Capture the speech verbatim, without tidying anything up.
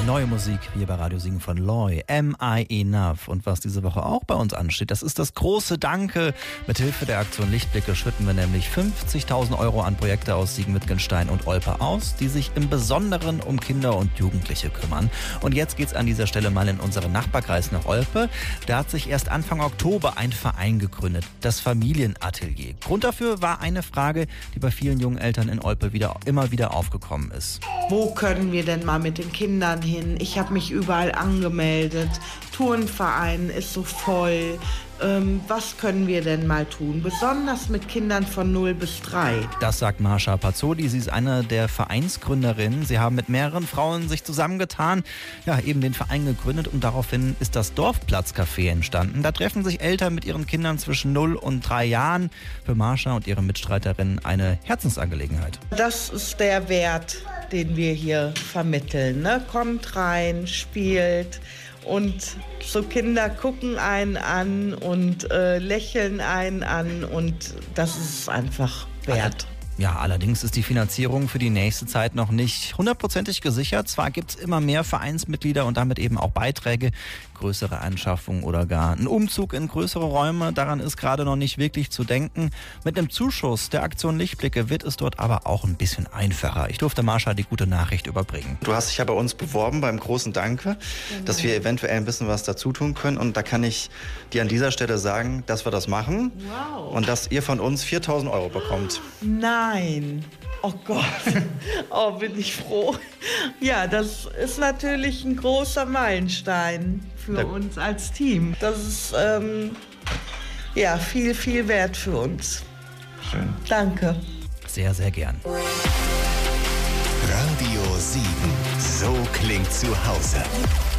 Neue Musik hier bei Radio Siegen von Loy, Am I Enough? Und was diese Woche auch bei uns ansteht, das ist das große Danke. Mithilfe der Aktion Lichtblicke schütten wir nämlich fünfzigtausend Euro an Projekte aus Siegen-Wittgenstein und Olpe aus, die sich im Besonderen um Kinder und Jugendliche kümmern. Und jetzt geht's an dieser Stelle mal in unseren Nachbarkreis nach Olpe. Da hat sich erst Anfang Oktober ein Verein gegründet, das Familienatelier. Grund dafür war eine Frage, die bei vielen jungen Eltern in Olpe wieder, immer wieder aufgekommen ist. Wo können wir denn mal mit den Kindern hin? Ich habe mich überall angemeldet. Turnverein ist so voll. Ähm, was können wir denn mal tun? Besonders mit Kindern von null bis drei. Das sagt Marsha Pazzoli. Sie ist eine der Vereinsgründerinnen. Sie haben mit mehreren Frauen sich zusammengetan, ja, eben den Verein gegründet und daraufhin ist das Dorfplatzcafé entstanden. Da treffen sich Eltern mit ihren Kindern zwischen null und drei Jahren. Für Marsha und ihre Mitstreiterinnen eine Herzensangelegenheit. Das ist der Wert, den wir hier vermitteln. Ne? Kommt rein, spielt. Und so Kinder gucken einen an und äh, lächeln einen an und das ist einfach wert. Ja, allerdings ist die Finanzierung für die nächste Zeit noch nicht hundertprozentig gesichert. Zwar gibt es immer mehr Vereinsmitglieder und damit eben auch Beiträge, größere Anschaffungen oder gar ein Umzug in größere Räume. Daran ist gerade noch nicht wirklich zu denken. Mit einem Zuschuss der Aktion Lichtblicke wird es dort aber auch ein bisschen einfacher. Ich durfte Marsha die gute Nachricht überbringen. Du hast dich ja bei uns beworben beim großen Danke, genau, dass wir eventuell ein bisschen was dazu tun können. Und da kann ich dir an dieser Stelle sagen, dass wir das machen. Wow. Und dass ihr von uns viertausend Euro bekommt. Nein. Oh Gott. Oh, bin ich froh. Ja, das ist natürlich ein großer Meilenstein für Da- uns als Team. Das ist ähm, ja viel, viel wert für uns. Schön. Danke. Sehr, sehr gern. Radio Siegen. So klingt zu Hause.